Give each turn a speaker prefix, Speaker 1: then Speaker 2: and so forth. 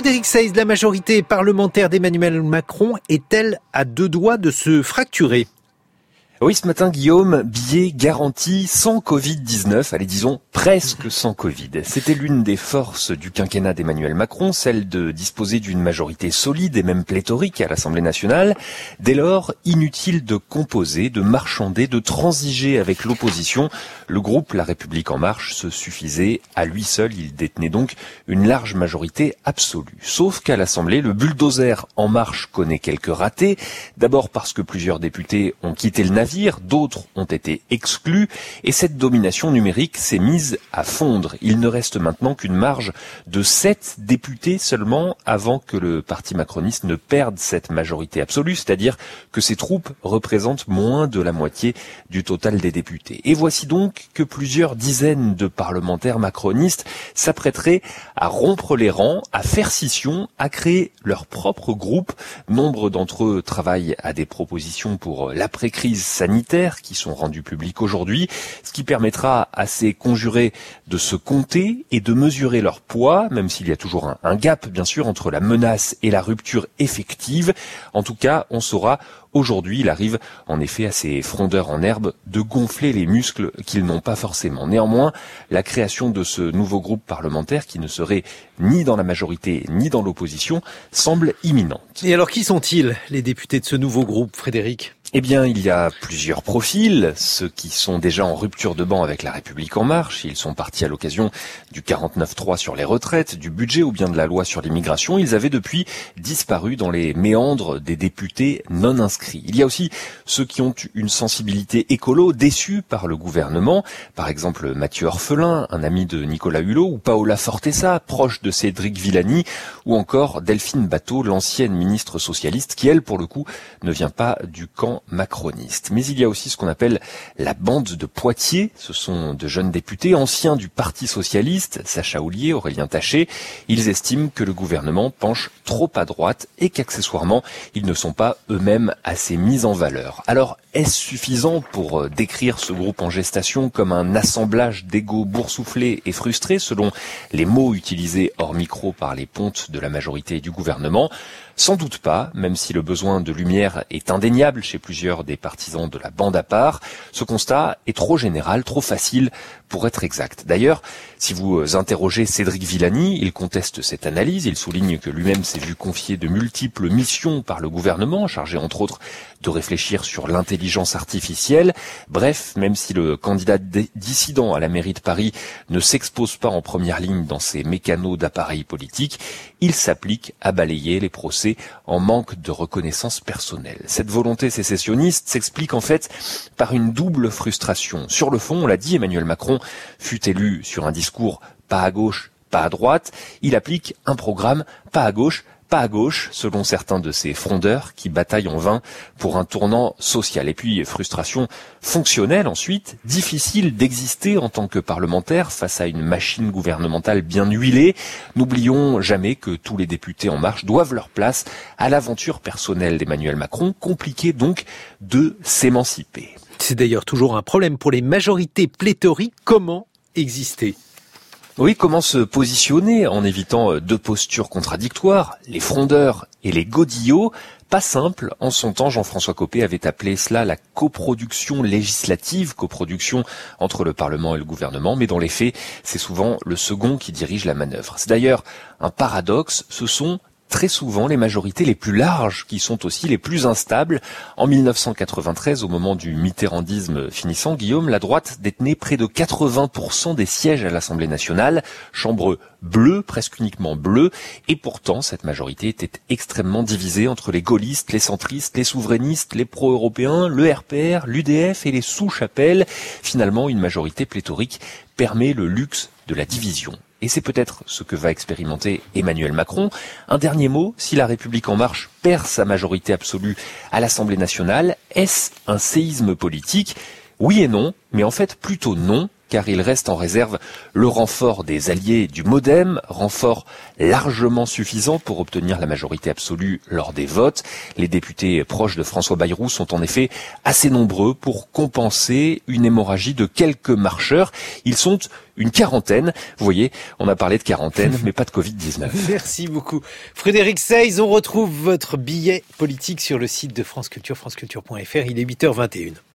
Speaker 1: Frédéric Seyss, la majorité parlementaire d'Emmanuel Macron est-elle à deux doigts de se fracturer ?
Speaker 2: Oui, ce matin, Guillaume, billet garanti sans Covid-19, allez disons presque sans Covid. C'était l'une des forces du quinquennat d'Emmanuel Macron, celle de disposer d'une majorité solide et même pléthorique à l'Assemblée nationale. Dès lors, inutile de composer, de marchander, de transiger avec l'opposition. Le groupe La République En Marche se suffisait à lui seul, il détenait donc une large majorité absolue. Sauf qu'à l'Assemblée, le bulldozer En Marche connaît quelques ratés. D'abord parce que plusieurs députés ont quitté le navire, d'autres ont été exclus et cette domination numérique s'est mise à fondre. Il ne reste maintenant qu'une marge de 7 députés seulement avant que le parti macroniste ne perde cette majorité absolue, c'est-à-dire que ses troupes représentent moins de la moitié du total des députés. Et voici donc que plusieurs dizaines de parlementaires macronistes s'apprêteraient à rompre les rangs, à faire scission, à créer leur propre groupe. Nombre d'entre eux travaillent à des propositions pour l'après-crise sanitaires qui sont rendus publics aujourd'hui, ce qui permettra à ces conjurés de se compter et de mesurer leur poids, même s'il y a toujours un gap, bien sûr, entre la menace et la rupture effective. En tout cas, on saura aujourd'hui, il arrive en effet à ces frondeurs en herbe de gonfler les muscles qu'ils n'ont pas forcément. Néanmoins, la création de ce nouveau groupe parlementaire, qui ne serait ni dans la majorité ni dans l'opposition, semble imminente.
Speaker 1: Et alors, qui sont-ils, les députés de ce nouveau groupe, Frédéric ?
Speaker 2: Eh bien, il y a plusieurs profils. Ceux qui sont déjà en rupture de banc avec La République En Marche, ils sont partis à l'occasion du 49.3 sur les retraites, du budget ou bien de la loi sur l'immigration. Ils avaient depuis disparu dans les méandres des députés non inscrits. Il y a aussi ceux qui ont une sensibilité écolo déçus par le gouvernement. Par exemple, Mathieu Orphelin, un ami de Nicolas Hulot, ou Paola Fortesa, proche de Cédric Villani, ou encore Delphine Batho, l'ancienne ministre socialiste, qui, elle, pour le coup, ne vient pas du camp macroniste. Mais il y a aussi ce qu'on appelle la bande de Poitiers. Ce sont de jeunes députés anciens du Parti socialiste, Sacha Houlié, Aurélien Taché. Ils estiment que le gouvernement penche trop à droite et qu'accessoirement, ils ne sont pas eux-mêmes assez mis en valeur. Alors, est-ce suffisant pour décrire ce groupe en gestation comme un assemblage d'égos boursouflés et frustrés, selon les mots utilisés hors micro par les pontes de la majorité du gouvernement ? Sans doute pas, même si le besoin de lumière est indéniable chez plusieurs des partisans de la bande à part. Ce constat est trop général, trop facile pour être exact. D'ailleurs, si vous interrogez Cédric Villani, il conteste cette analyse. Il souligne que lui-même s'est vu confier de multiples missions par le gouvernement, chargé entre autres de réfléchir sur l'intelligence artificielle. Bref, même si le candidat dissident à la mairie de Paris ne s'expose pas en première ligne dans ses mécanos d'appareils politiques, il s'applique à balayer les procès en manque de reconnaissance personnelle. Cette volonté sécessionniste s'explique en fait par une double frustration. Sur le fond, on l'a dit, Emmanuel Macron fut élu sur un discours pas à gauche, pas à droite. Il applique un programme pas à gauche, selon certains de ces frondeurs qui bataillent en vain pour un tournant social. Et puis, frustration fonctionnelle ensuite, difficile d'exister en tant que parlementaire face à une machine gouvernementale bien huilée. N'oublions jamais que tous les députés En Marche doivent leur place à l'aventure personnelle d'Emmanuel Macron, compliqué donc de s'émanciper.
Speaker 1: C'est d'ailleurs toujours un problème pour les majorités pléthoriques. Comment exister ?
Speaker 2: Oui, comment se positionner en évitant deux postures contradictoires, les frondeurs et les godillots? Pas simple. En son temps, Jean-François Copé avait appelé cela la coproduction législative, coproduction entre le Parlement et le gouvernement, mais dans les faits, c'est souvent le second qui dirige la manœuvre. C'est d'ailleurs un paradoxe, ce sont très souvent les majorités les plus larges qui sont aussi les plus instables. En 1993, au moment du mitterrandisme finissant, Guillaume, la droite détenait près de 80% des sièges à l'Assemblée nationale, chambre bleue, presque uniquement bleue, et pourtant cette majorité était extrêmement divisée entre les gaullistes, les centristes, les souverainistes, les pro-européens, le RPR, l'UDF et les sous-chapelles. Finalement, une majorité pléthorique permet le luxe de la division. Et c'est peut-être ce que va expérimenter Emmanuel Macron. Un dernier mot, si La République En Marche perd sa majorité absolue à l'Assemblée nationale, est-ce un séisme politique ? Oui et non, mais en fait plutôt non. car il reste en réserve le renfort des alliés du MoDem, renfort largement suffisant pour obtenir la majorité absolue lors des votes. Les députés proches de François Bayrou sont en effet assez nombreux pour compenser une hémorragie de quelques marcheurs. Ils sont une quarantaine. Vous voyez, on a parlé de quarantaine, mais pas de Covid-19.
Speaker 1: Merci beaucoup. Frédéric Seyss, on retrouve votre billet politique sur le site de France Culture, franceculture.fr. Il est 8h21.